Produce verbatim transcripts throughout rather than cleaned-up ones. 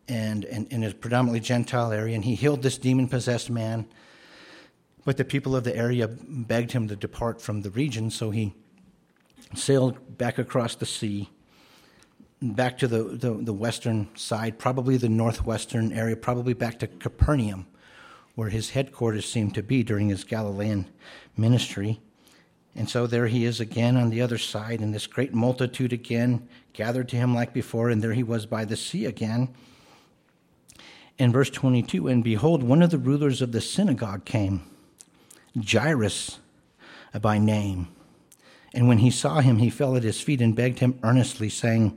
and, and in a predominantly Gentile area, and he healed this demon-possessed man. But the people of the area begged him to depart from the region, so he sailed back across the sea, back to the, the, the western side, probably the northwestern area, probably back to Capernaum, where his headquarters seemed to be during his Galilean ministry. And so there he is again on the other side, and this great multitude again gathered to him like before, and there he was by the sea again. In verse twenty-two, and behold, one of the rulers of the synagogue came, Jairus by name. And when he saw him, he fell at his feet and begged him earnestly, saying,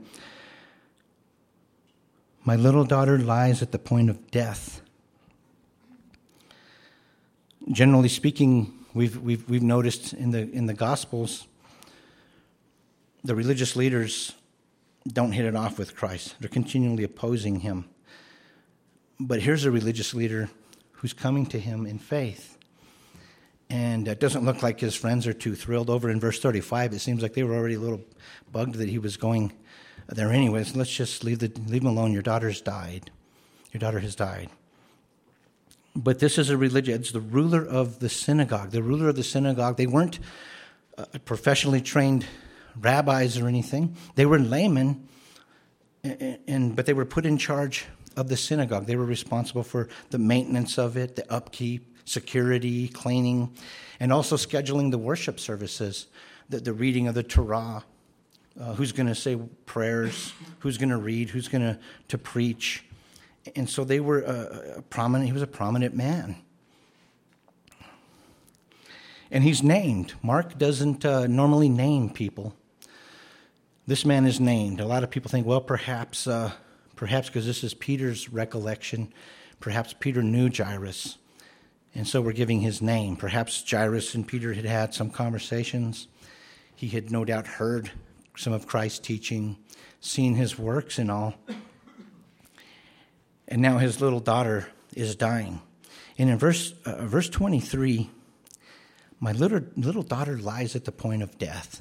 my little daughter lies at the point of death. Generally speaking, we've we've we've noticed in the in the Gospels, the religious leaders don't hit it off with Christ. They're continually opposing him. But here's a religious leader who's coming to him in faith. And it doesn't look like his friends are too thrilled. Over in verse thirty-five, it seems like they were already a little bugged that he was going there anyways. Let's just leave the leave him alone. Your daughter's died. Your daughter has died. But this is a religion. It's the ruler of the synagogue. The ruler of the synagogue. They weren't uh, professionally trained rabbis or anything. They were laymen, and, and but they were put in charge of the synagogue. They were responsible for the maintenance of it, the upkeep, security, cleaning, and also scheduling the worship services, the, the reading of the Torah, uh, who's going to say prayers, who's going to read, who's going to to preach. And so they were a, a prominent, he was a prominent man. And he's named. Mark doesn't uh, normally name people. This man is named. A lot of people think, well, perhaps, uh, perhaps because this is Peter's recollection, perhaps Peter knew Jairus. And so we're giving his name. Perhaps Jairus and Peter had had some conversations. He had no doubt heard some of Christ's teaching, seen his works and all. And now his little daughter is dying. And in verse uh, verse twenty-three, my little little daughter lies at the point of death.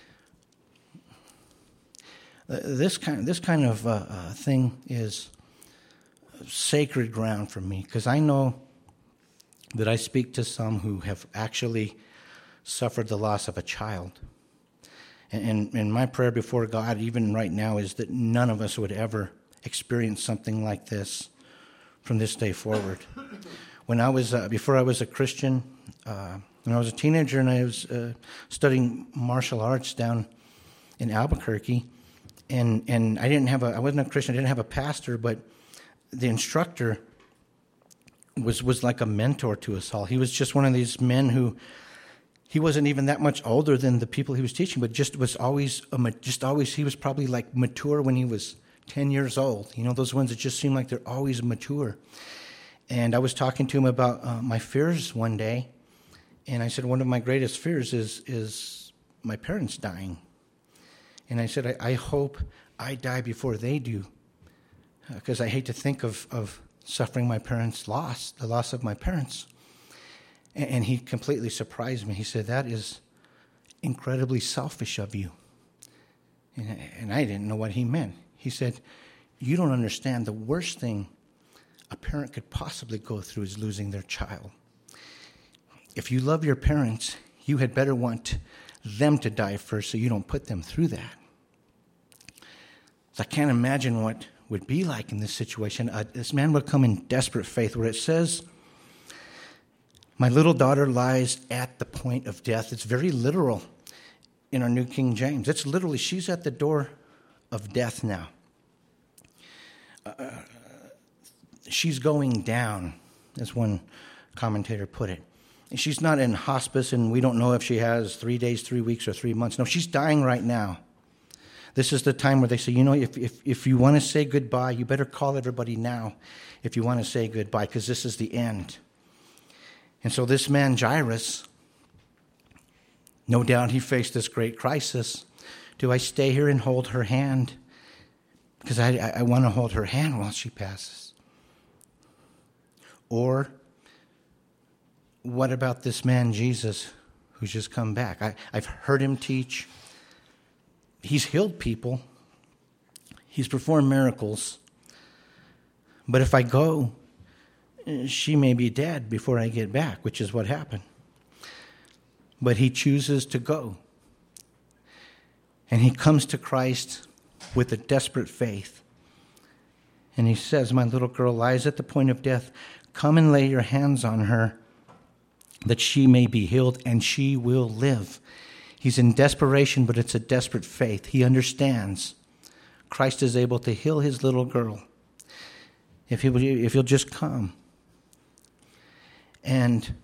Uh, this kind this kind of uh, uh, thing is sacred ground for me, because I know that I speak to some who have actually suffered the loss of a child. And, and, and my prayer before God, even right now, is that none of us would ever experience something like this from this day forward. When I was, uh, before I was a Christian, uh, when I was a teenager and I was uh, studying martial arts down in Albuquerque, and and I didn't have a, I wasn't a Christian, I didn't have a pastor, but the instructor was was like a mentor to us all. He was just one of these men who, he wasn't even that much older than the people he was teaching, but just was always, a, just always, he was probably like mature when he was ten years old. You know, those ones that just seem like they're always mature. And I was talking to him about uh, my fears one day, and I said, one of my greatest fears is is my parents dying. And I said, I, I hope I die before they do, because uh, I hate to think of, of suffering my parents' loss, the loss of my parents. And, and he completely surprised me. He said, that is incredibly selfish of you. And, and I didn't know what he meant. He said, you don't understand. The worst thing a parent could possibly go through is losing their child. If you love your parents, you had better want them to die first so you don't put them through that. So I can't imagine what would be like in this situation. Uh, this man would come in desperate faith, where it says, my little daughter lies at the point of death. It's very literal in our New King James. It's literally, she's at the door of death now. Uh, she's going down, as one commentator put it. And she's not in hospice, and we don't know if she has three days, three weeks, or three months. No, she's dying right now. This is the time where they say, you know, if if, if you want to say goodbye, you better call everybody now if you want to say goodbye, because this is the end. And so this man, Jairus, no doubt he faced this great crisis. Do I stay here and hold her hand? Because I, I, I want to hold her hand while she passes. Or what about this man, Jesus, who's just come back? I, I've heard him teach. He's healed people. He's performed miracles. But if I go, she may be dead before I get back, which is what happened. But he chooses to go. And he comes to Christ with a desperate faith. And he says, my little girl lies at the point of death. Come and lay your hands on her, that she may be healed, and she will live. He's in desperation, but it's a desperate faith. He understands Christ is able to heal his little girl if he will, if he'll just come. And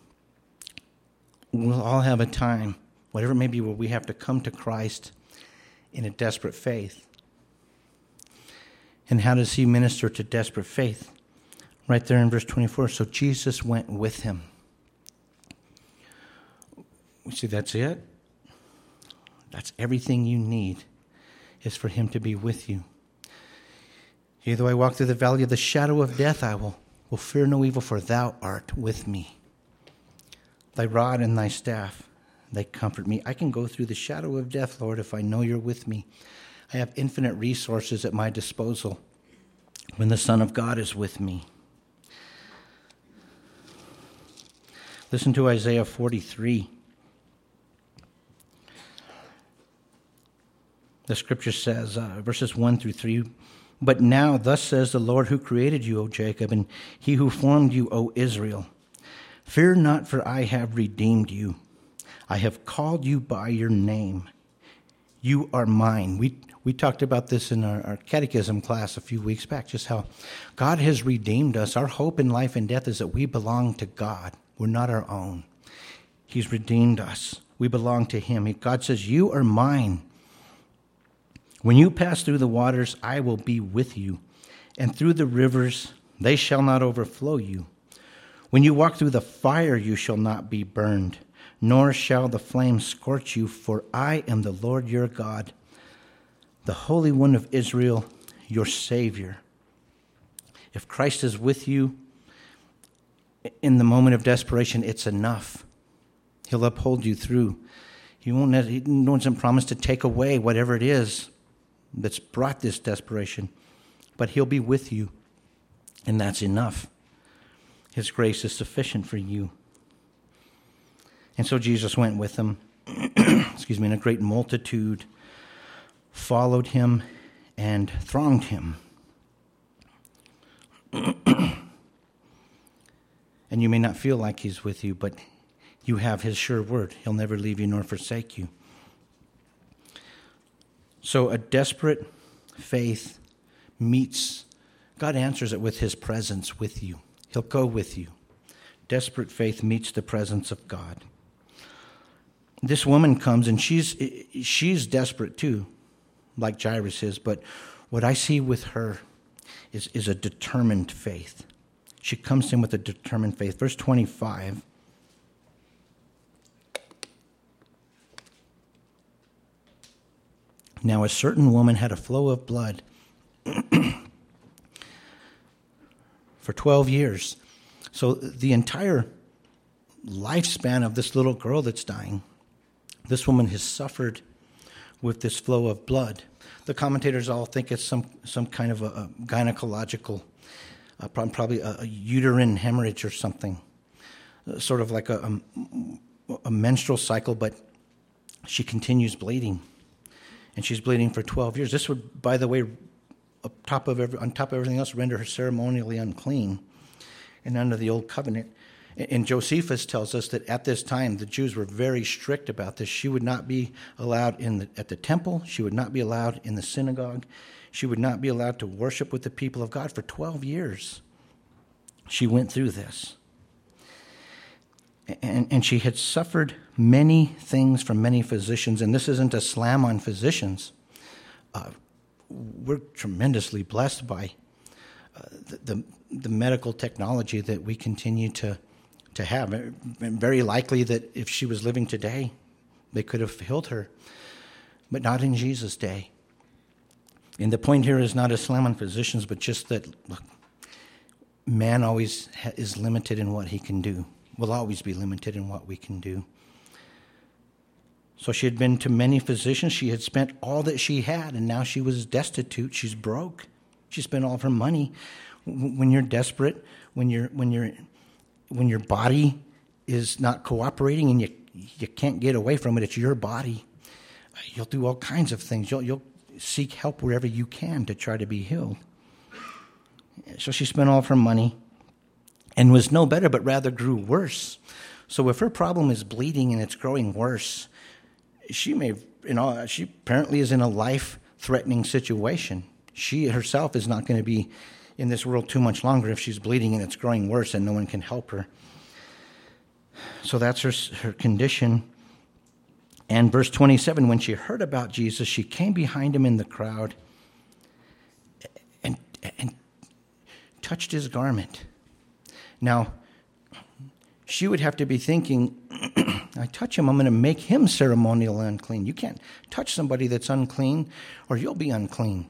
we'll all have a time, whatever it may be, where we have to come to Christ in a desperate faith. And how does he minister to desperate faith? Right there in verse twenty-four. So Jesus went with him. You see, that's it. That's everything you need, is for him to be with you. Yea, though I walk through the valley of the shadow of death, I will, will fear no evil, for thou art with me. Thy rod and thy staff, they comfort me. I can go through the shadow of death, Lord, if I know you're with me. I have infinite resources at my disposal when the Son of God is with me. Listen to Isaiah forty-three. The scripture says, uh, verses one through three, but now thus says the Lord who created you, O Jacob, and he who formed you, O Israel. Fear not, for I have redeemed you. I have called you by your name. You are mine. We we talked about this in our, our catechism class a few weeks back, just how God has redeemed us. Our hope in life and death is that we belong to God. We're not our own. He's redeemed us. We belong to him. God says, you are mine. When you pass through the waters, I will be with you. And through the rivers, they shall not overflow you. When you walk through the fire, you shall not be burned, nor shall the flame scorch you, for I am the Lord your God, the Holy One of Israel, your Savior. If Christ is with you in the moment of desperation, it's enough. He'll uphold you through. He won't, he doesn't promise to take away whatever it is that's brought this desperation, but he'll be with you, and that's enough. His grace is sufficient for you. And so Jesus went with them, excuse me, and a great multitude followed him and thronged him. And you may not feel like he's with you, but you have his sure word. He'll never leave you nor forsake you. So a desperate faith meets, God answers it with his presence with you. He'll go with you. Desperate faith meets the presence of God. This woman comes, and she's she's desperate too, like Jairus is, but what I see with her is, is a determined faith. She comes in with a determined faith. Verse twenty-five. Now a certain woman had a flow of blood for twelve years. So the entire lifespan of this little girl that's dying, this woman has suffered with this flow of blood. The commentators all think it's some, some kind of a, a gynecological, uh, probably a, a uterine hemorrhage or something, uh, sort of like a, a, a menstrual cycle, but she continues bleeding. And she's bleeding for twelve years. This would, by the way, up top of every, on top of everything else, render her ceremonially unclean and under the old covenant. And Josephus tells us that at this time, the Jews were very strict about this. She would not be allowed in the, at the temple. She would not be allowed in the synagogue. She would not be allowed to worship with the people of God for twelve years. She went through this. And, and she had suffered many things from many physicians. And this isn't a slam on physicians. Uh, we're tremendously blessed by uh, the, the, the medical technology that we continue to to have. Very likely that if she was living today, they could have healed her, but not in Jesus' day. And the point here is not a slam on physicians, but just that, look, man always ha- is limited in what he can do. Will always be limited in what we can do. So she had been to many physicians. She had spent all that she had, and now she was destitute. She's broke. She spent all of her money. When you're desperate, when you're when you're when your body is not cooperating and you you can't get away from it, it's your body. You'll do all kinds of things. You'll you'll seek help wherever you can to try to be healed. So she spent all of her money and was no better, but rather grew worse. So if her problem is bleeding and it's growing worse, she may, you know, she apparently is in a life-threatening situation. She herself is not going to be in this world too much longer if she's bleeding and it's growing worse and no one can help her. So that's her, her condition. And verse twenty-seven, when she heard about Jesus, she came behind him in the crowd and, and touched his garment. Now, she would have to be thinking, I touch him, I'm going to make him ceremonially unclean. You can't touch somebody that's unclean or you'll be unclean.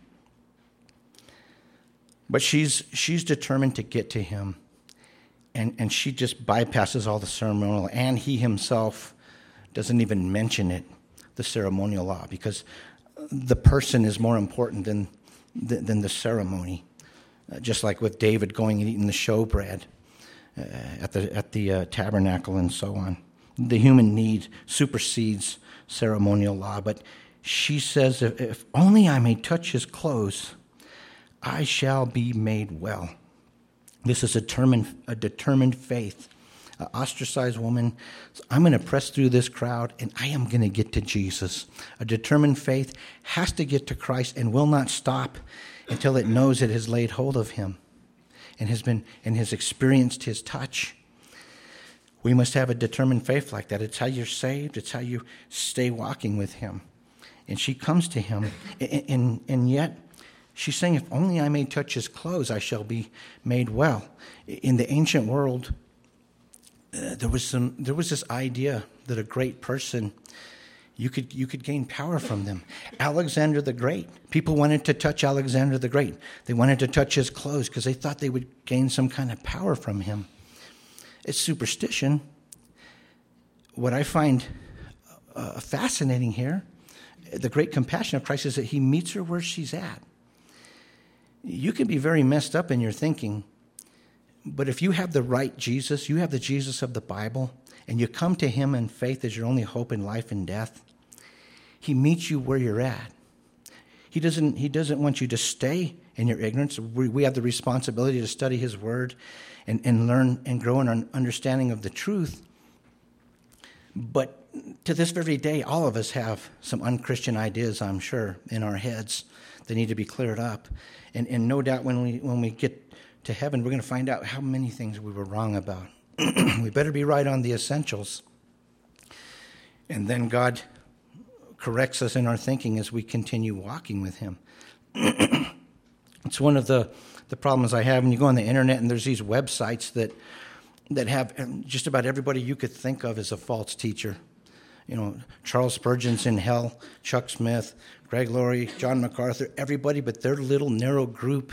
But she's she's determined to get to him. And, and she just bypasses all the ceremonial. And he himself doesn't even mention it, the ceremonial law, because the person is more important than, than the ceremony. Uh, just like with David going and eating the showbread uh, at the, at the uh, tabernacle and so on. The human need supersedes ceremonial law. But she says, if, if only I may touch his clothes, I shall be made well. This is a determined, a determined faith. An ostracized woman, I'm going to press through this crowd and I am going to get to Jesus. A determined faith has to get to Christ and will not stop until it knows it has laid hold of him and has been and has experienced his touch. We must have a determined faith like that. It's how you're saved. It's how you stay walking with him. And she comes to him, and, and, and yet she's saying, if only I may touch his clothes, I shall be made well. In the ancient world, uh, there was some. There was this idea that a great person, you could you could gain power from them. Alexander the Great. People wanted to touch Alexander the Great. They wanted to touch his clothes because they thought they would gain some kind of power from him. It's superstition. What I find uh, fascinating here, the great compassion of Christ, is that he meets her where she's at. You can be very messed up in your thinking, but if you have the right Jesus, you have the Jesus of the Bible, and you come to him in faith as your only hope in life and death, he meets you where you're at. He doesn't, he doesn't want you to stay in your ignorance. We, we have the responsibility to study his word and, and learn and grow in our understanding of the truth. But to this very day, all of us have some unchristian ideas, I'm sure, in our heads that need to be cleared up. And, and no doubt when we when we get to heaven, we're going to find out how many things we were wrong about. We better be right on the essentials. And then God corrects us in our thinking as we continue walking with him. It's one of the, the problems I have when you go on the internet and there's these websites that that have just about everybody you could think of as a false teacher. You know, Charles Spurgeon's in hell, Chuck Smith, Greg Laurie, John MacArthur, everybody, but their little narrow group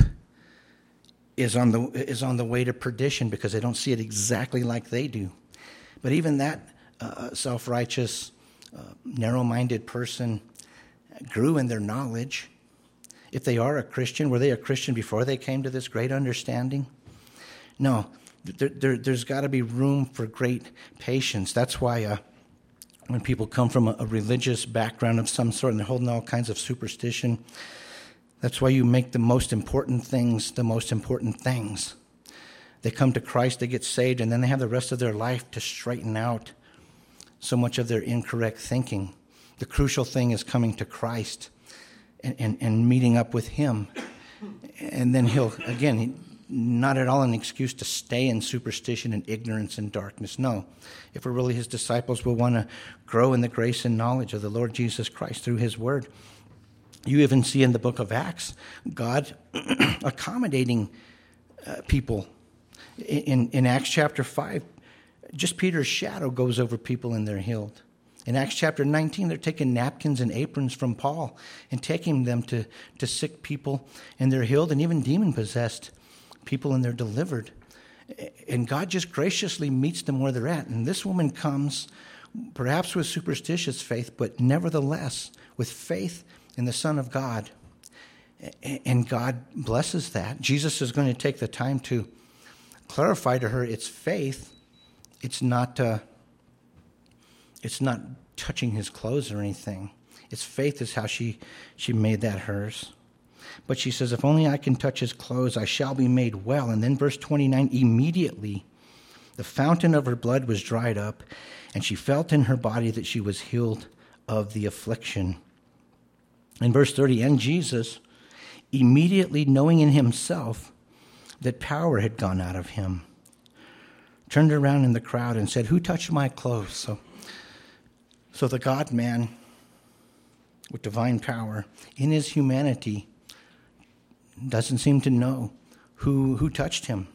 is on the is on the way to perdition because they don't see it exactly like they do. But even that uh, self-righteous, uh, narrow-minded person grew in their knowledge. If they are a Christian, were they a Christian before they came to this great understanding? No, there, there, there's got to be room for great patience. That's why uh, when people come from a, a religious background of some sort and they're holding all kinds of superstition, that's why you make the most important things the most important things. They come to Christ, they get saved, and then they have the rest of their life to straighten out so much of their incorrect thinking. The crucial thing is coming to Christ and, and, and meeting up with him. And then he'll, again, he, not at all an excuse to stay in superstition and ignorance and darkness. No. If we're really his disciples, we'll want to grow in the grace and knowledge of the Lord Jesus Christ through his word. You even see in the book of Acts, God accommodating uh, people. In, in Acts chapter five, just Peter's shadow goes over people and they're healed. In Acts chapter nineteen, they're taking napkins and aprons from Paul and taking them to, to sick people and they're healed, and even demon-possessed people and they're delivered. And God just graciously meets them where they're at. And this woman comes perhaps with superstitious faith, but nevertheless with faith in the Son of God. And God blesses that. Jesus is going to take the time to clarify to her it's faith. It's not, uh, it's not touching his clothes or anything. It's faith is how she, she made that hers. But she says, if only I can touch his clothes, I shall be made well. And then verse twenty-nine, immediately the fountain of her blood was dried up, and she felt in her body that she was healed of the affliction. In verse thirty, and Jesus, immediately knowing in himself that power had gone out of him, turned around in the crowd and said, who touched my clothes? So, so the God-man with divine power in his humanity doesn't seem to know who, who touched him.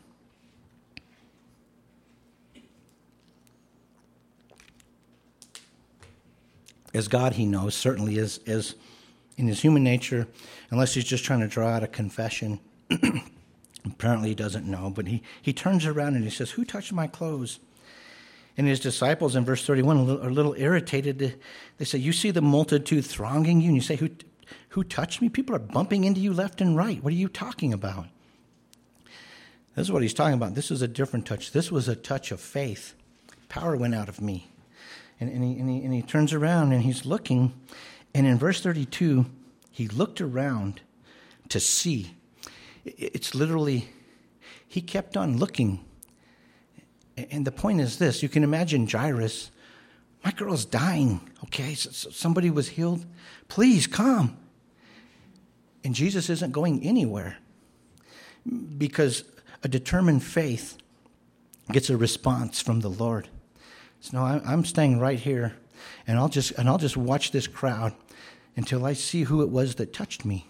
As God, he knows, certainly as, as in his human nature, unless he's just trying to draw out a confession. Apparently he doesn't know, but he, he turns around and he says, who touched my clothes? And his disciples in verse thirty-one are a little, are a little irritated. They say, you see the multitude thronging you, and you say, who, who touched me? People are bumping into you left and right. What are you talking about? This is what he's talking about. This is a different touch. This was a touch of faith. Power went out of me. And, and, he, and, he, and he turns around and he's looking. And in verse thirty-two, he looked around to see. It's literally, he kept on looking. And the point is this. You can imagine Jairus. My girl's dying. Okay, so, so somebody was healed. Please come. And Jesus isn't going anywhere. Because a determined faith gets a response from the Lord. So no, I, I'm staying right here, and I'll just and I'll just watch this crowd until I see who it was that touched me.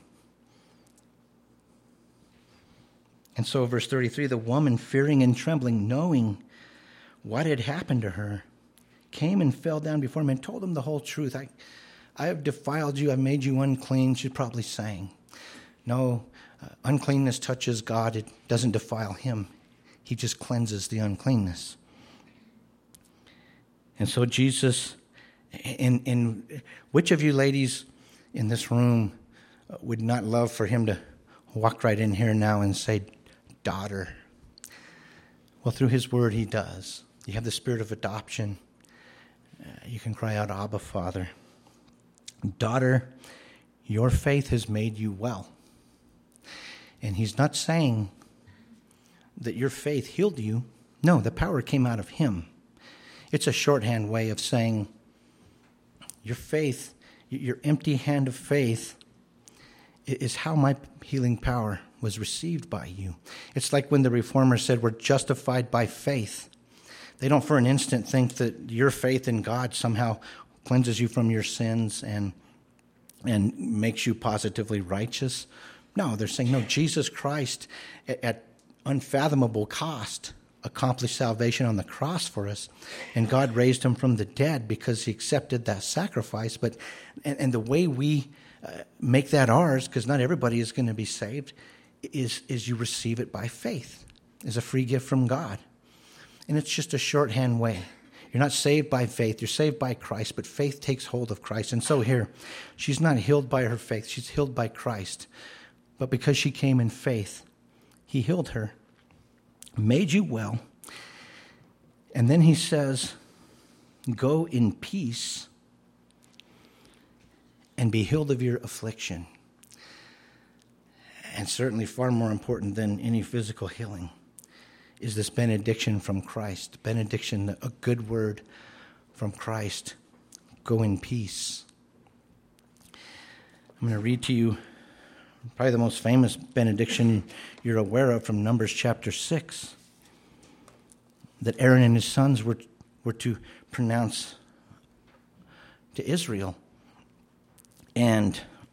And so, verse thirty-three, the woman, fearing and trembling, knowing what had happened to her, came and fell down before him and told him the whole truth. I, I have defiled you. I've made you unclean. She's probably saying, no, uh, uncleanness touches God. It doesn't defile him. He just cleanses the uncleanness. And so Jesus, in, in which of you ladies in this room would not love for him to walk right in here now and say, daughter? Well, through his word, he does. You have the spirit of adoption. Uh, you can cry out, Abba, Father. Daughter, your faith has made you well. And he's not saying that your faith healed you. No, the power came out of him. It's a shorthand way of saying your faith, your empty hand of faith, is how my healing power was received by you. It's like when the Reformers said we're justified by faith. They don't for an instant think that your faith in God somehow cleanses you from your sins and and makes you positively righteous. No, they're saying, no, Jesus Christ at, at unfathomable cost accomplished salvation on the cross for us, and God raised him from the dead because he accepted that sacrifice. But and, and the way we uh, make that ours, because not everybody is going to be saved, is is you receive it by faith as a free gift from God. And it's just a shorthand way. You're not saved by faith. You're saved by Christ, but faith takes hold of Christ. And so here, she's not healed by her faith. She's healed by Christ. But because she came in faith, he healed her, made you well. And then he says, go in peace and be healed of your affliction. And certainly far more important than any physical healing is this benediction from Christ. Benediction, a good word from Christ. Go in peace. I'm going to read to you probably the most famous benediction you're aware of from Numbers chapter six, that Aaron and his sons were, were to pronounce to Israel. And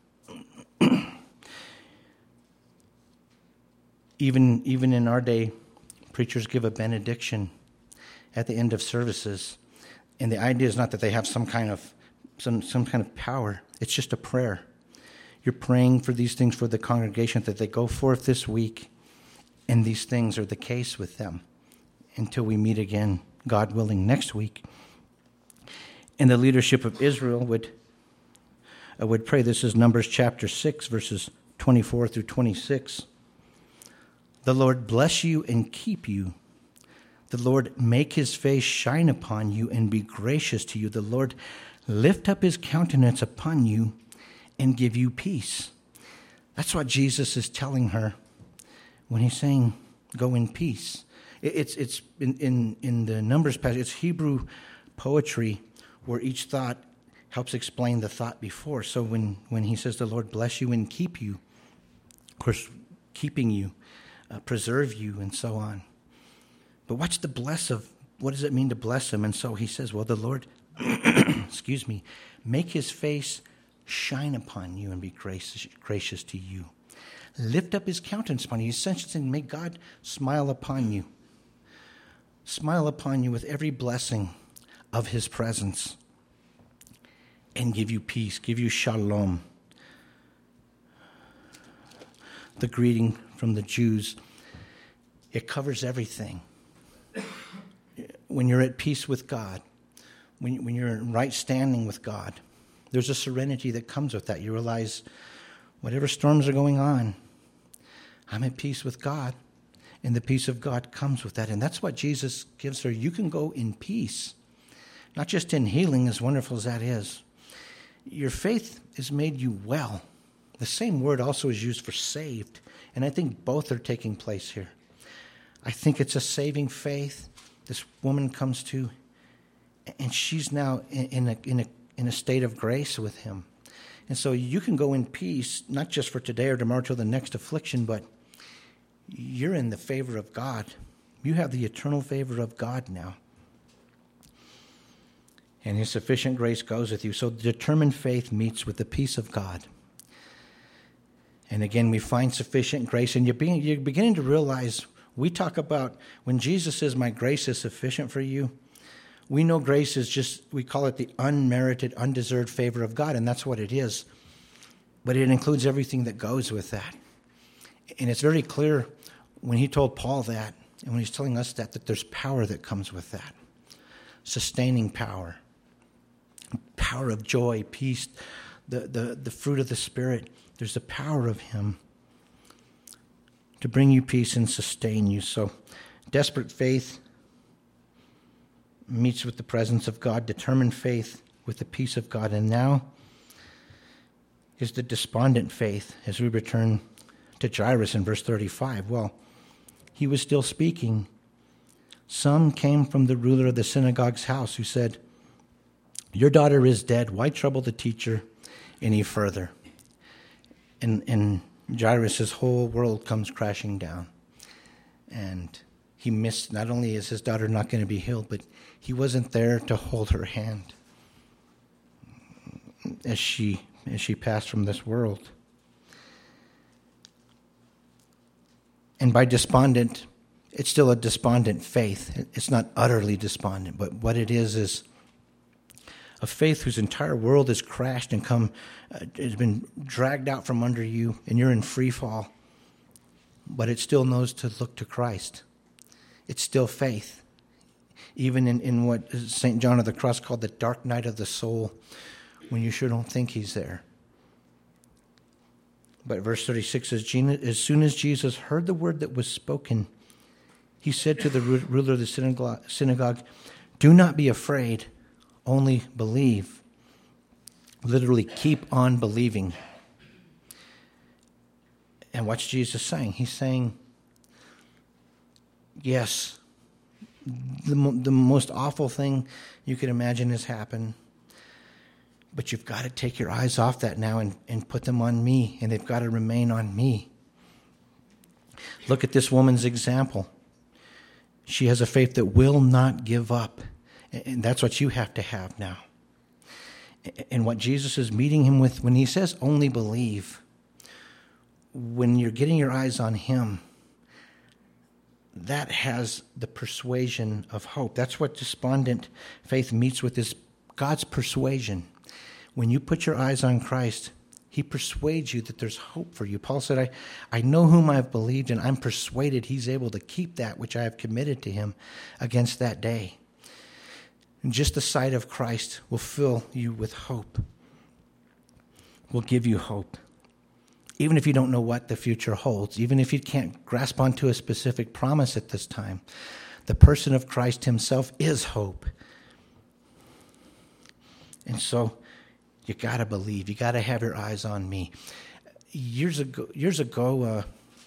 even, even in our day, preachers give a benediction at the end of services. And the idea is not that they have some kind of some, some kind of power. It's just a prayer. You're praying for these things for the congregation, that they go forth this week, and these things are the case with them until we meet again, God willing, next week. And the leadership of Israel would, uh, would pray. This is Numbers chapter six, verses twenty-four through twenty-six. The Lord bless you and keep you. The Lord make his face shine upon you and be gracious to you. The Lord lift up his countenance upon you and give you peace. That's what Jesus is telling her when he's saying, go in peace. It's it's in, in, in the Numbers passage, it's Hebrew poetry where each thought helps explain the thought before. So when, when he says the Lord bless you and keep you, of course, keeping you, uh, preserve you, and so on. But what's the bless of, what does it mean to bless him? And so he says, well, the Lord, excuse me, make his face shine upon you and be gracious, gracious to you. Lift up his countenance upon you. He's essentially saying, may God smile upon you. Smile upon you with every blessing of his presence and give you peace, give you shalom. The greeting from the Jews, it covers everything. When you're at peace with God, when, when you're in right standing with God, there's a serenity that comes with that. You realize whatever storms are going on, I'm at peace with God, and the peace of God comes with that. And that's what Jesus gives her. You can go in peace, not just in healing, as wonderful as that is. Your faith has made you well. The same word also is used for saved, and I think both are taking place here. I think it's a saving faith this woman comes to, and she's now in a, in a, in a state of grace with him. And so you can go in peace, not just for today or tomorrow till the next affliction, but you're in the favor of God. You have the eternal favor of God now. And his sufficient grace goes with you. So determined faith meets with the peace of God. And again, we find sufficient grace. And you're, being, you're beginning to realize, we talk about when Jesus says, my grace is sufficient for you. We know grace is just, we call it the unmerited, undeserved favor of God, and that's what it is. But it includes everything that goes with that. And it's very clear when he told Paul that, and when he's telling us that, that there's power that comes with that. Sustaining power. Power of joy, peace, the, the, the fruit of the Spirit. There's the power of him to bring you peace and sustain you. So desperate faith meets with the presence of God, determined faith with the peace of God. And now is the despondent faith as we return to Jairus in verse thirty-five. Well, he was still speaking. Some came from the ruler of the synagogue's house who said, your daughter is dead. Why trouble the teacher any further? And, and Jairus' whole world comes crashing down. And he missed, not only is his daughter not going to be healed, but he wasn't there to hold her hand as she as she passed from this world. And by despondent, it's still a despondent faith. It's not utterly despondent, but what it is is a faith whose entire world has crashed and come, uh, has been dragged out from under you, and you're in free fall. But it still knows to look to Christ. It's still faith. Even in, in what Saint John of the Cross called the dark night of the soul, when you sure don't think he's there. But verse thirty-six says, as soon as Jesus heard the word that was spoken, he said to the ruler of the synagogue, do not be afraid, only believe. Literally, keep on believing. And what's Jesus saying? He's saying, yes, the, the most awful thing you could imagine has happened. But you've got to take your eyes off that now and, and put them on me. And they've got to remain on me. Look at this woman's example. She has a faith that will not give up. And that's what you have to have now. And what Jesus is meeting him with when he says only believe, when you're getting your eyes on him, that has the persuasion of hope. That's what despondent faith meets with, is God's persuasion. When you put your eyes on Christ, he persuades you that there's hope for you. Paul said, I, I know whom I have believed, and I'm persuaded he's able to keep that which I have committed to him against that day. And just the sight of Christ will fill you with hope, will give you hope. even if you don't know what the future holds, even if you can't grasp onto a specific promise at this time, the person of Christ himself is hope. And so you got to believe. You got to have your eyes on me. Years ago, years ago uh,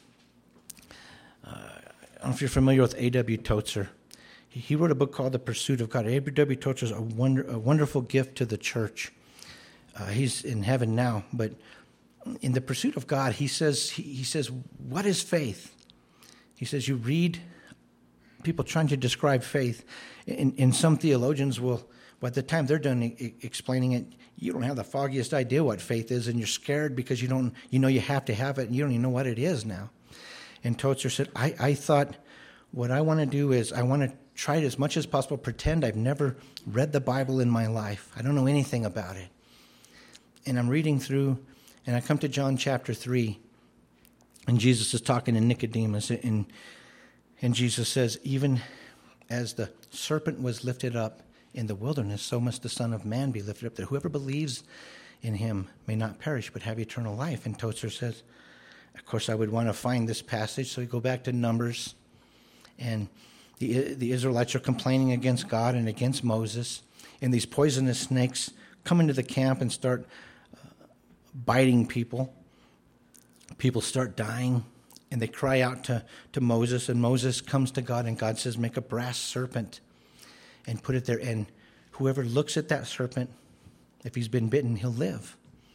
uh, I don't know if you're familiar with A W Tozer. He, he wrote a book called The Pursuit of God. A W Tozer is a, wonder, a wonderful gift to the church. Uh, he's in heaven now, but in The Pursuit of God, he says, he, he says, what is faith? He says, you read people trying to describe faith, and, and some theologians will, by the time they're done e- explaining it, you don't have the foggiest idea what faith is, and you're scared because you don't, you know you have to have it, and you don't even know what it is now. And Tozer said, I, I thought what I want to do is I want to try to, as much as possible, pretend I've never read the Bible in my life. I don't know anything about it. And I'm reading through, and I come to John chapter three, and Jesus is talking to Nicodemus, and, and Jesus says, even as the serpent was lifted up in the wilderness, so must the Son of Man be lifted up, that whoever believes in him may not perish, but have eternal life. And Tozer says, of course, I would want to find this passage, so we go back to Numbers, and the, the Israelites are complaining against God and against Moses, and these poisonous snakes come into the camp and start uh, biting people. People start dying, and they cry out to, to Moses, and Moses comes to God, and God says, make a brass serpent and put it there, and whoever looks at that serpent, if he's been bitten, he'll live.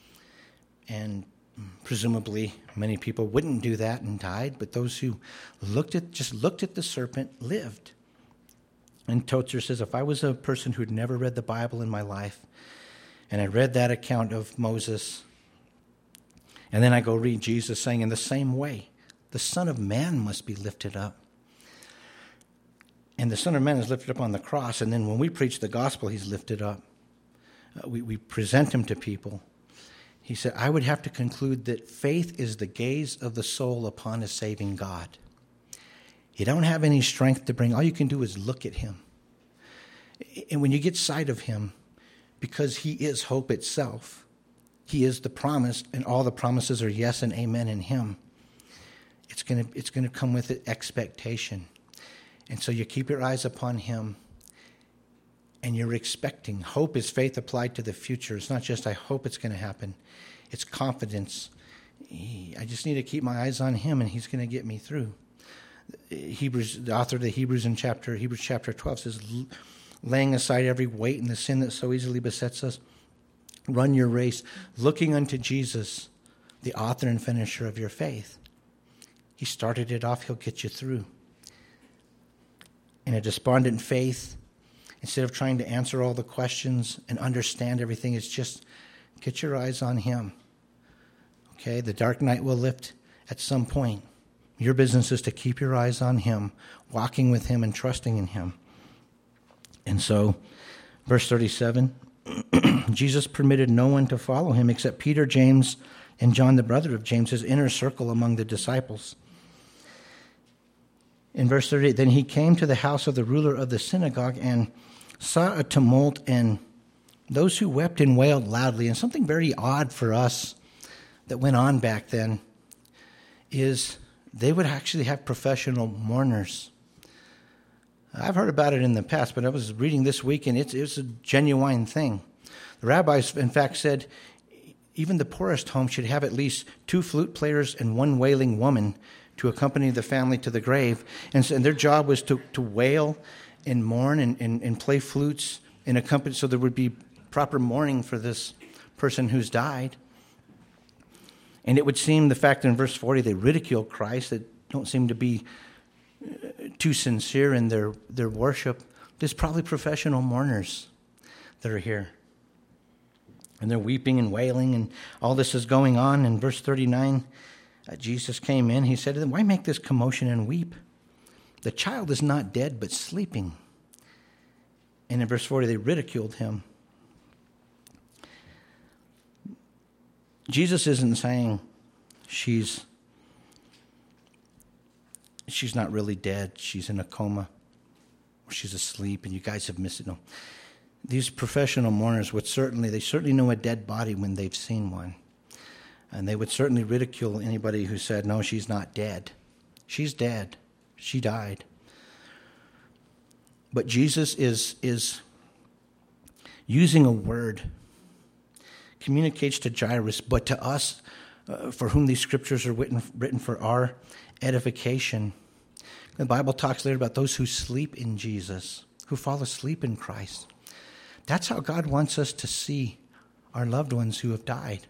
And presumably many people wouldn't do that and died, but those who looked at just looked at the serpent lived. And Tozer says, if I was a person who'd never read the Bible in my life, and I read that account of Moses, and then I go read Jesus saying in the same way, the Son of Man must be lifted up. And the Son of Man is lifted up on the cross, and then when we preach the gospel, he's lifted up. Uh, we, we present him to people. He said, I would have to conclude that faith is the gaze of the soul upon a saving God. You don't have any strength to bring. All you can do is look at him. And when you get sight of him, because he is hope itself, he is the promise, and all the promises are yes and amen in him, it's going to it's going to come with it expectation. And so you keep your eyes upon him, and you're expecting. Hope is faith applied to the future. It's not just, I hope it's going to happen. It's confidence. I just need to keep my eyes on him, and he's going to get me through. Hebrews, the author of the Hebrews in chapter Hebrews chapter twelve says, laying aside every weight and the sin that so easily besets us, run your race, looking unto Jesus, the author and finisher of your faith. He started it off, he'll get you through. In a despondent faith, instead of trying to answer all the questions and understand everything, it's just get your eyes on him. Okay, the dark night will lift at some point. Your business is to keep your eyes on him, walking with him and trusting in him. And so, verse thirty-seven, Jesus permitted no one to follow him except Peter, James, and John, the brother of James, his inner circle among the disciples. In verse thirty-eight, then he came to the house of the ruler of the synagogue and saw a tumult and those who wept and wailed loudly. And something very odd for us that went on back then is they would actually have professional mourners. I've heard about it in the past, but I was reading this week, and it's, it's a genuine thing. The rabbis, in fact, said even the poorest home should have at least two flute players and one wailing woman to accompany the family to the grave. And, so, and their job was to, to wail and mourn and, and, and play flutes and accompany, so there would be proper mourning for this person who's died. And it would seem the fact that in verse forty they ridicule Christ, that don't seem to be too sincere in their, their worship. There's probably professional mourners that are here. And they're weeping and wailing, and all this is going on. In verse thirty-nine, uh, Jesus came in. He said to them, why make this commotion and weep? The child is not dead, but sleeping. And in verse forty, they ridiculed him. Jesus isn't saying she's she's not really dead. She's in a coma, or she's asleep, and you guys have missed it. No. These professional mourners would certainly, they certainly know a dead body when they've seen one. And they would certainly ridicule anybody who said, no, she's not dead. She's dead. She died. But Jesus is, is using a word, communicates to Jairus, but to us, uh, for whom these scriptures are written, written for our edification. The Bible talks later about those who sleep in Jesus, who fall asleep in Christ. That's how God wants us to see our loved ones who have died.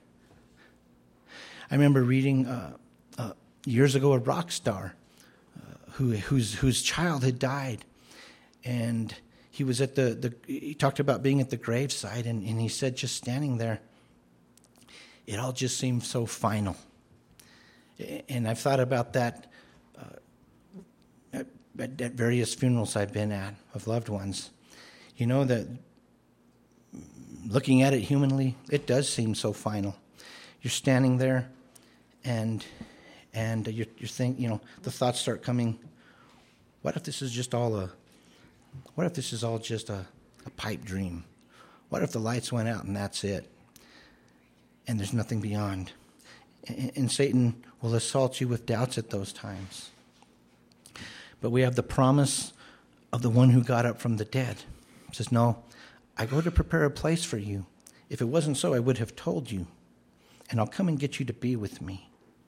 I remember reading uh, uh, years ago a rock star uh, who, whose, whose child had died. And he was at the, the he talked about being at the graveside, and, and he said just standing there, it all just seemed so final. And I've thought about that uh, at, at various funerals I've been at of loved ones. You know, that looking at it humanly, it does seem so final. You're standing there, and and you're, you're thinking, you know, the thoughts start coming, what if this is just all a, what if this is all just a, a pipe dream? What if the lights went out and that's it? And there's nothing beyond. And, and Satan will assault you with doubts at those times. But we have the promise of the one who got up from the dead. He says, no, I go to prepare a place for you. If it wasn't so, I would have told you. And I'll come and get you to be with me.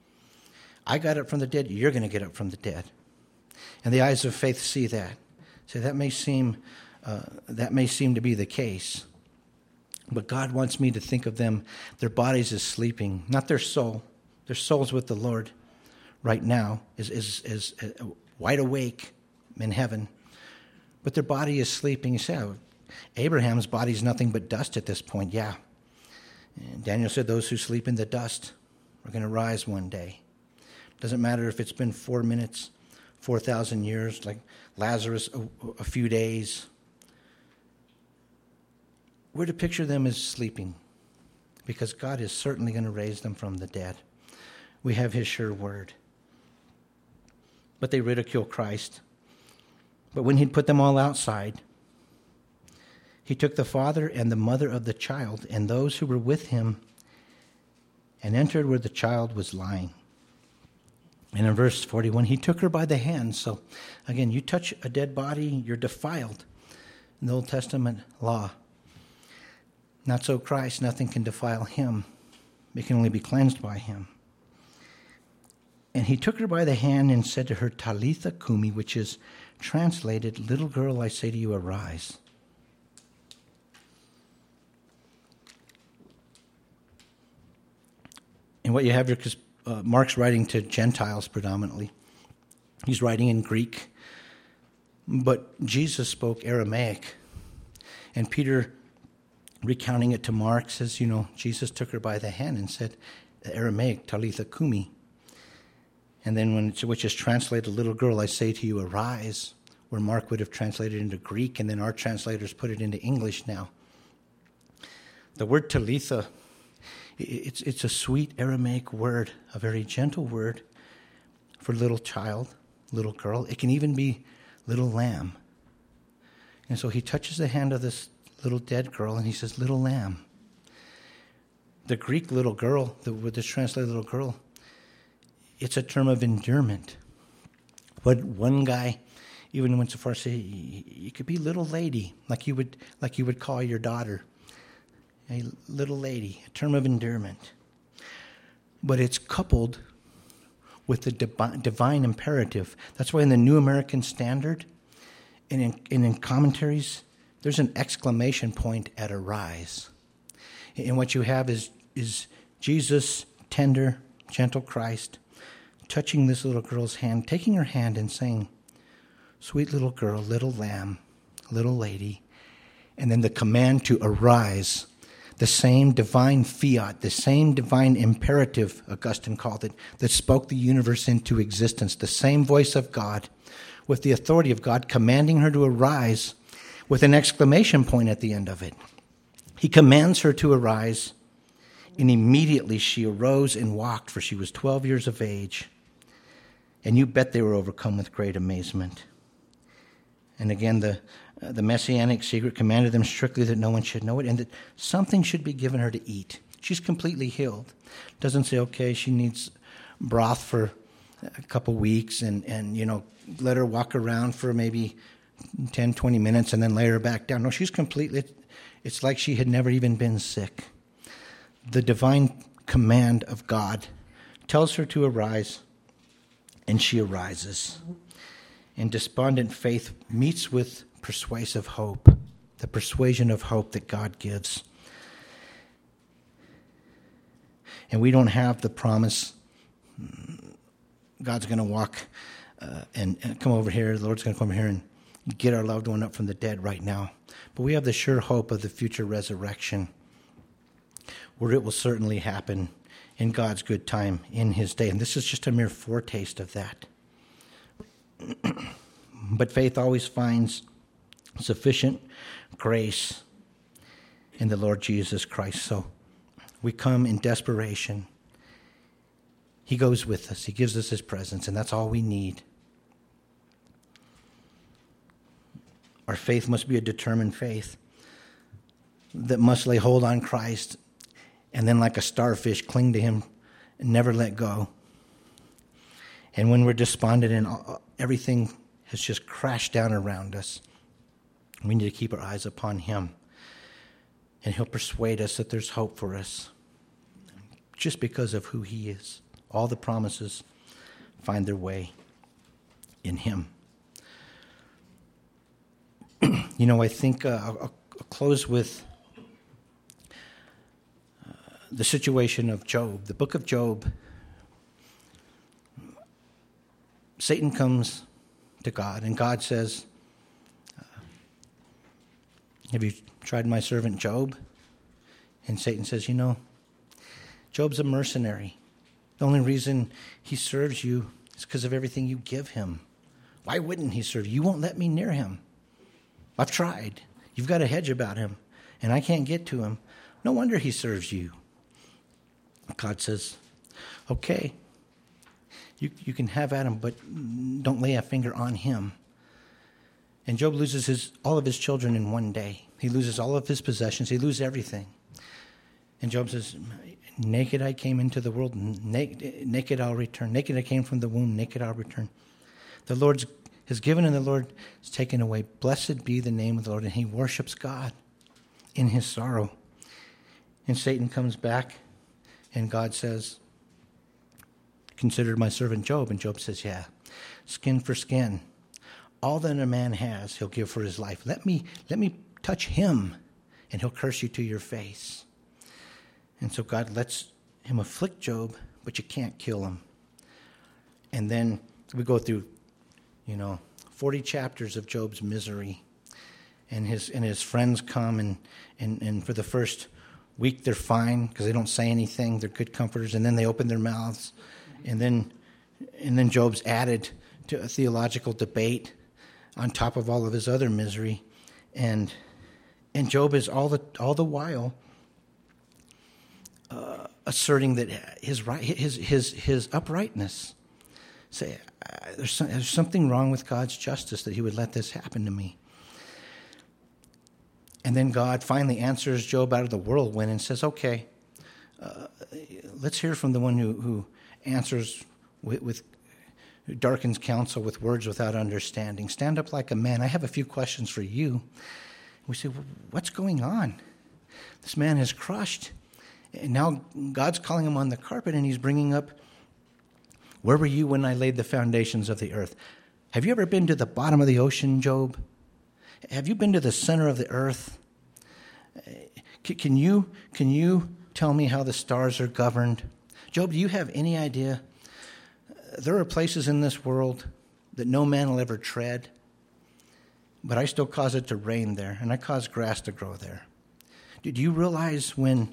I got up from the dead. You're going to get up from the dead. And the eyes of faith see that. So that may seem uh, that may seem to be the case. But God wants me to think of them, their bodies as sleeping, not their soul. Their soul's with the Lord right now, is, is, is uh, wide awake in heaven. But their body is sleeping. You say, oh, Abraham's body is nothing but dust at this point. Yeah. And Daniel said those who sleep in the dust are going to rise one day. Doesn't matter if it's been four minutes, four thousand years, like Lazarus, a, a few days. We're to picture them as sleeping because God is certainly going to raise them from the dead. We have his sure word. But they ridicule Christ. But when he'd put them all outside, he took the father and the mother of the child and those who were with him and entered where the child was lying. And in verse forty-one, he took her by the hand. So again, you touch a dead body, you're defiled in the Old Testament law. Not so Christ, nothing can defile him. It can only be cleansed by him. And he took her by the hand and said to her, Talitha Kumi, which is translated, little girl, I say to you, arise. And what you have here, because uh, Mark's writing to Gentiles predominantly. He's writing in Greek. But Jesus spoke Aramaic. And Peter, recounting it to Mark, says, you know, Jesus took her by the hand and said, Aramaic, Talitha Kumi. And then when it's, which is translated, little girl, I say to you, arise, where Mark would have translated into Greek, and then our translators put it into English now. The word Talitha, it's, it's a sweet Aramaic word, a very gentle word for little child, little girl. It can even be little lamb. And so he touches the hand of this little dead girl, and he says, little lamb. The Greek little girl, the word that's translated little girl, it's a term of endearment. But one guy even went so far as to say, you could be little lady, like you would like you would call your daughter. A little lady, a term of endearment. But it's coupled with the divi- divine imperative. That's why in the New American Standard and in, and in commentaries, there's an exclamation point at arise. And what you have is, is Jesus, tender, gentle Christ, touching this little girl's hand, taking her hand and saying, sweet little girl, little lamb, little lady. And then the command to arise, the same divine fiat, the same divine imperative, Augustine called it, that spoke the universe into existence, the same voice of God with the authority of God commanding her to arise with an exclamation point at the end of it. He commands her to arise, and immediately she arose and walked, for she was twelve years of age. And you bet they were overcome with great amazement. And again, the uh, the messianic secret commanded them strictly that no one should know it, and that something should be given her to eat. She's completely healed. Doesn't say, okay, she needs broth for a couple weeks and, and, you know, let her walk around for maybe ten, twenty minutes and then lay her back down. No, she's completely, it's like she had never even been sick. The divine command of God tells her to arise, and she arises. And despondent faith meets with persuasive hope, the persuasion of hope that God gives. And we don't have the promise God's going to walk uh, and, and come over here, the Lord's going to come over here and get our loved one up from the dead right now. But we have the sure hope of the future resurrection, where it will certainly happen in God's good time in his day. And this is just a mere foretaste of that. But faith always finds sufficient grace in the Lord Jesus Christ. So we come in desperation. He goes with us. He gives us his presence, and that's all we need. Our faith must be a determined faith that must lay hold on Christ and then like a starfish cling to him and never let go. And when we're despondent and everything has just crashed down around us, we need to keep our eyes upon him. And he'll persuade us that there's hope for us just because of who he is. All the promises find their way in him. You know, I think uh, I'll, I'll close with uh, the situation of Job. The book of Job, Satan comes to God, and God says, uh, have you tried my servant Job? And Satan says, you know, Job's a mercenary. The only reason he serves you is because of everything you give him. Why wouldn't he serve you? You won't let me near him. I've tried. You've got a hedge about him, and I can't get to him. No wonder he serves you. God says, okay, you, you can have at him, but don't lay a finger on him. And Job loses his all of his children in one day. He loses all of his possessions. He loses everything. And Job says, naked I came into the world, naked, naked I'll return. Naked I came from the womb, naked I'll return. The Lord's is given and the Lord is taken away. Blessed be the name of the Lord. And he worships God in his sorrow. And Satan comes back and God says, consider my servant Job. And Job says, yeah, skin for skin. All that a man has, he'll give for his life. Let me, let me touch him and he'll curse you to your face. And so God lets him afflict Job, but you can't kill him. And then we go through, you know, forty chapters of Job's misery. And his and his friends come, and, and, and for the first week they're fine because they don't say anything. They're good comforters. And then they open their mouths. And then and then Job's added to a theological debate on top of all of his other misery. And and Job is all the all the while uh, asserting that his right his his his uprightness. Say, uh, there's, some, there's something wrong with God's justice that he would let this happen to me. And then God finally answers Job out of the whirlwind and says, okay, uh, let's hear from the one who, who answers with, with who darkens counsel with words without understanding. Stand up like a man. I have a few questions for you. We say, well, what's going on? This man is crushed. And now God's calling him on the carpet, and he's bringing up, where were you when I laid the foundations of the earth? Have you ever been to the bottom of the ocean, Job? Have you been to the center of the earth? Can you, can you tell me how the stars are governed? Job, do you have any idea? There are places in this world that no man will ever tread, but I still cause it to rain there, and I cause grass to grow there. Do you realize when,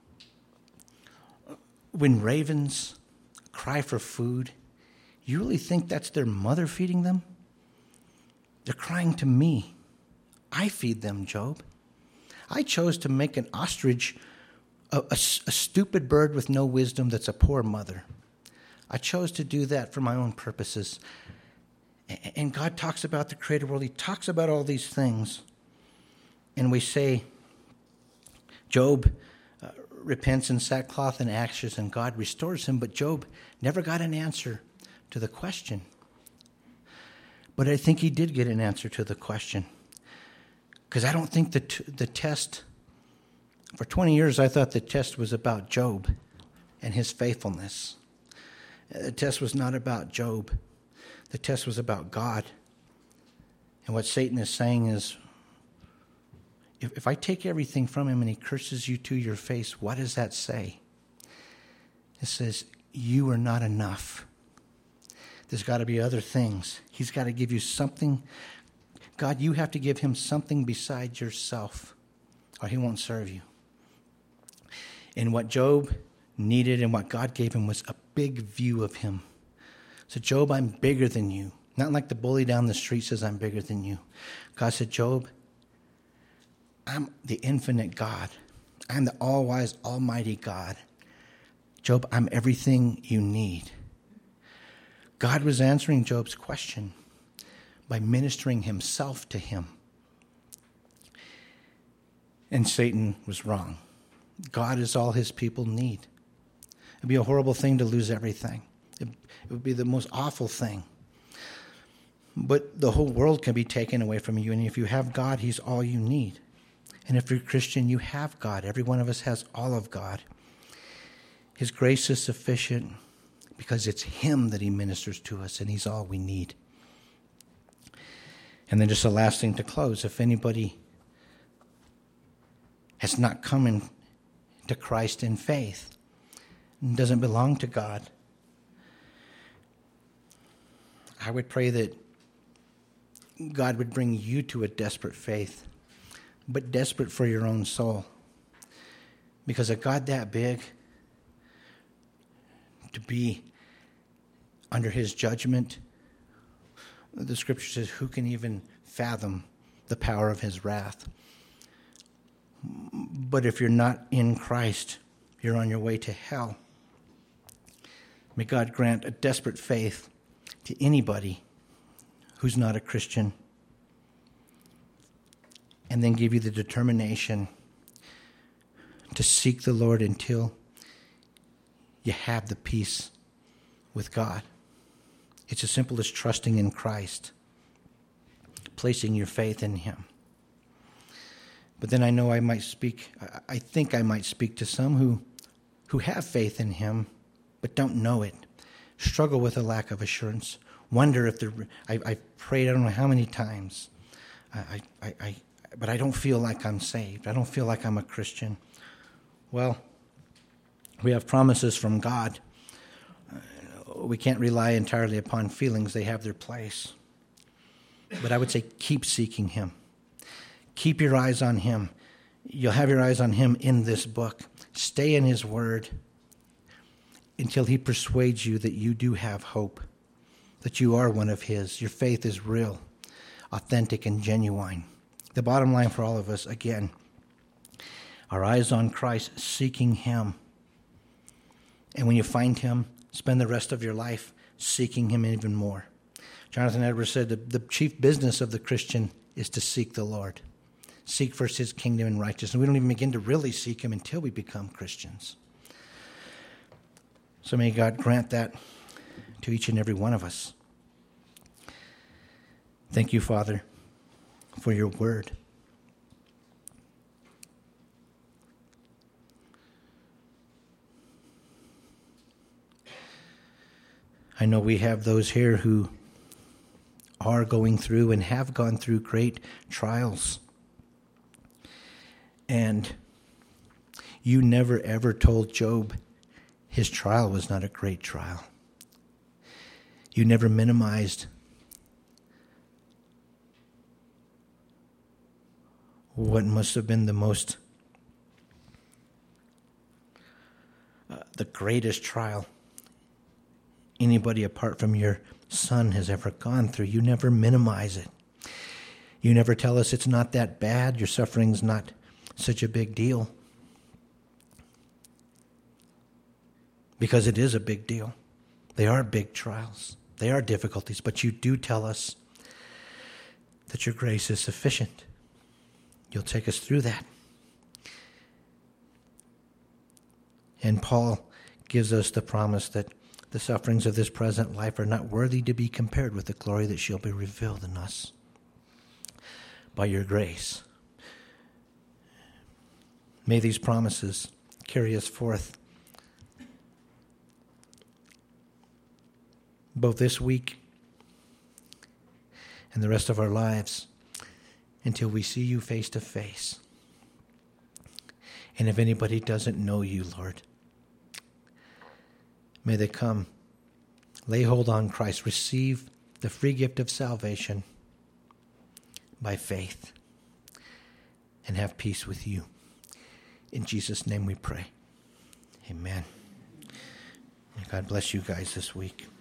when ravens cry for food, you really think that's their mother feeding them? They're crying to me. I feed them, Job. I chose to make an ostrich a, a, a stupid bird with no wisdom that's a poor mother. I chose to do that for my own purposes. And God talks about the created world. He talks about all these things. And we say, Job, uh, repents in sackcloth and ashes, and God restores him, but Job never got an answer to the question. But I think he did get an answer to the question, because I don't think the t- the test, for twenty years I thought the test was about Job and his faithfulness. The test was not about Job. The test was about God. And what Satan is saying is, if, if I take everything from him and he curses you to your face, what does that say? It says, you are not enough. There's got to be other things. He's got to give you something. God, you have to give him something besides yourself, or he won't serve you. And what Job needed and what God gave him was a big view of him. So, Job, I'm bigger than you. Not like the bully down the street says, I'm bigger than you. God said, Job, I'm the infinite God. I'm the all-wise, almighty God. Job, I'm everything you need. God was answering Job's question by ministering himself to him. And Satan was wrong. God is all his people need. It'd be a horrible thing to lose everything. It, it would be the most awful thing. But the whole world can be taken away from you. And if you have God, he's all you need. And if you're a Christian, you have God. Every one of us has all of God. His grace is sufficient because it's him that he ministers to us, and he's all we need. And then just a last thing to close. If anybody has not come in to Christ in faith and doesn't belong to God, I would pray that God would bring you to a desperate faith, but desperate for your own soul. Because a God that big, to be under his judgment, the scripture says, who can even fathom the power of his wrath? But if you're not in Christ, you're on your way to hell. May God grant a desperate faith to anybody who's not a Christian, and then give you the determination to seek the Lord until you have the peace with God. It's as simple as trusting in Christ, placing your faith in him. But then I know I might speak, I think I might speak to some who, who have faith in him, but don't know it, struggle with a lack of assurance, wonder if they're, I, I've prayed I don't know how many times, I, I, I, but I don't feel like I'm saved. I don't feel like I'm a Christian. Well, we have promises from God. Uh, we can't rely entirely upon feelings. They have their place. But I would say keep seeking him. Keep your eyes on him. You'll have your eyes on him in this book. Stay in his word until he persuades you that you do have hope, that you are one of his. Your faith is real, authentic, and genuine. The bottom line for all of us, again, our eyes on Christ, seeking him. And when you find him, spend the rest of your life seeking him even more. Jonathan Edwards said the, the chief business of the Christian is to seek the Lord. Seek first his kingdom and righteousness. And we don't even begin to really seek him until we become Christians. So may God grant that to each and every one of us. Thank you, Father, for your word. I know we have those here who are going through and have gone through great trials. And you never ever told Job his trial was not a great trial. You never minimized what must have been the most, uh, the greatest trial anybody apart from your son has ever gone through. You never minimize it. You never tell us it's not that bad, your suffering's not such a big deal. Because it is a big deal. They are big trials. They are difficulties, but you do tell us that your grace is sufficient. You'll take us through that. And Paul gives us the promise that the sufferings of this present life are not worthy to be compared with the glory that shall be revealed in us by your grace. May these promises carry us forth both this week and the rest of our lives until we see you face to face. And if anybody doesn't know you, Lord, may they come, lay hold on Christ, receive the free gift of salvation by faith, and have peace with you. In Jesus' name we pray. Amen. And God bless you guys this week.